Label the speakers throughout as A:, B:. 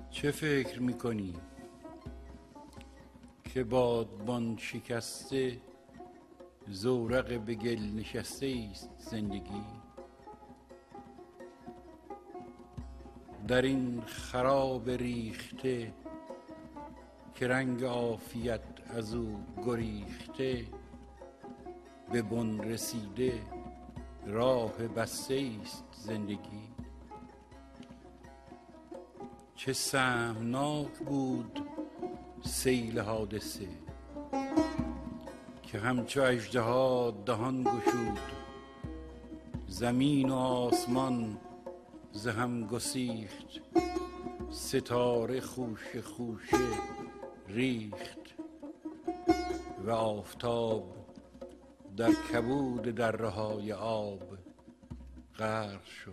A: چه فکر میکنی که بادبان شکسته زورق به گل نشسته است زندگی؟ در این خراب ریخته که رنگ عافیت از او گریخته، به بن رسیده راه بسته است زندگی. چه سهمناک بود سیل حادثه که همچو اژدها دهان گشود، زمین و آسمان ز هم گسیخت، ستاره خوشه خوشه ریخت و آفتاب در کبود دره‌های آب غرق شد.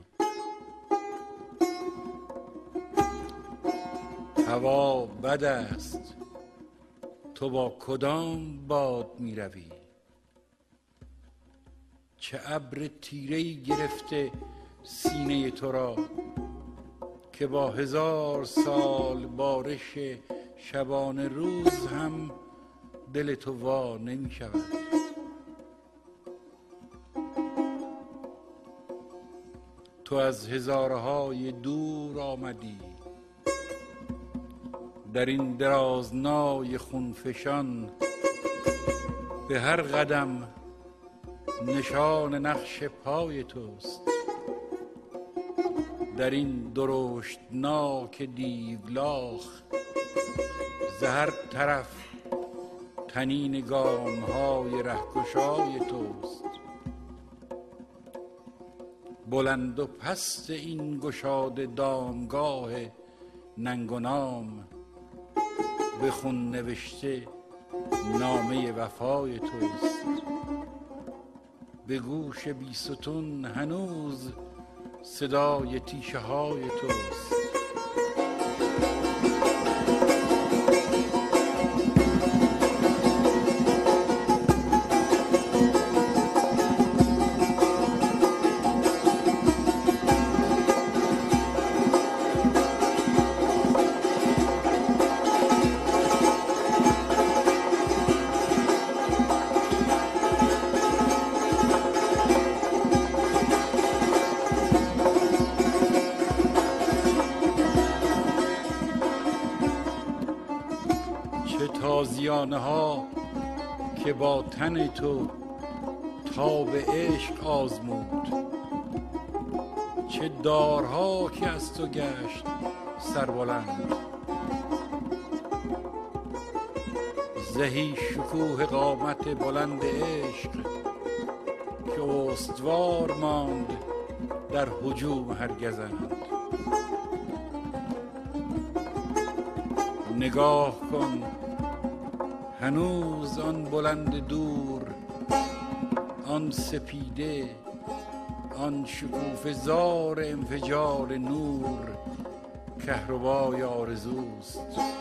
A: هوا بد است، تو با کدام باد می روی؟ چه ابر تیره‌ای گرفته سینه تو را که با 1000 سال بارش شبانه روز هم دل تو وا نمی شود. تو از هزارهای دور آمدی، در این درازنای خونفشان به هر قدم نشان نقش پای توست. در این درشتناک دیولاخ ز هر طرف طنین گام‌های رهگشای توست. بلند و پست این گشاده دامگاه ننگ و نام، به خون نوشته نامه وفای توست. به گوش بیستون هنوز صدای تیشه های توست. چه تازیانه ها که با تن تو تاب عشق آزمود، چه دارها که از تو گشت سربلند. زهی شکوه قامت بلند عشق که استوار ماند در هجوم هر گزند. نگاه کن هنوز آن بلند دور، آن سپیده، آن شکوفه زار انفجار نور، کهربای آرزوست.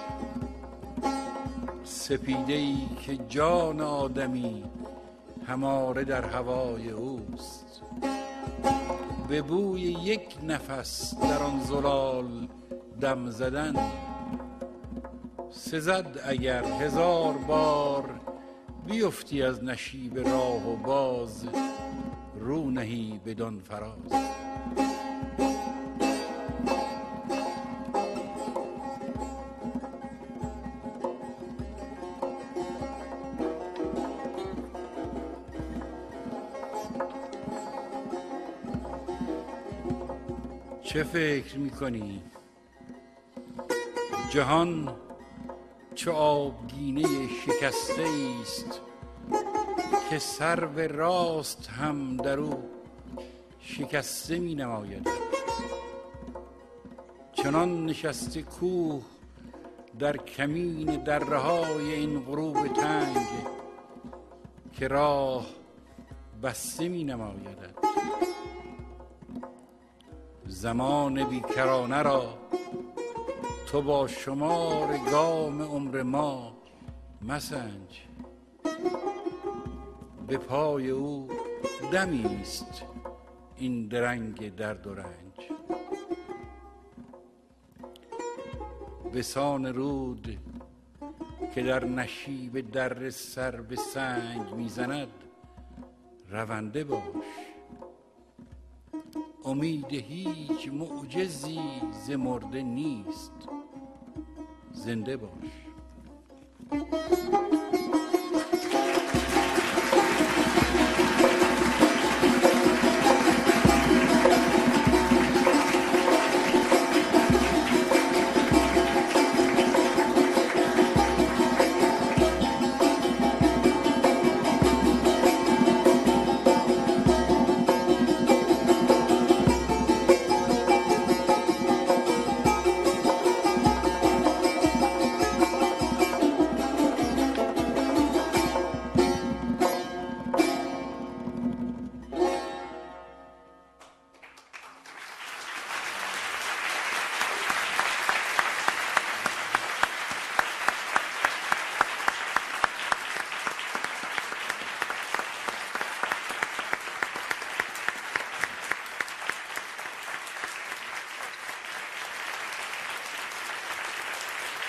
A: سپیده‌ای که جان آدمی هماره در هوای اوست. به بوی یک نفس در آن زلال دم زدن، سزد اگر 1000 بار بیفتی از نشیب راه و باز رو نهی بدان فراز. چه فکر میکنی؟ جهان چو آبگینه شکسته است که سرو راست هم در او شکسته می نماید. چنان نشسته کوه در کمین دره‌های این غروب تنگ که راه بسته می نماید. زمان بیکرانه را تو با شمار گام عمر ما مسنج. به پای او دمی است این درنگ درد و رنج. بسان رود که در نشیب در سر به سنگ میزند رونده باش. امید هیچ معجزی ز مرده نیست، زنده باش.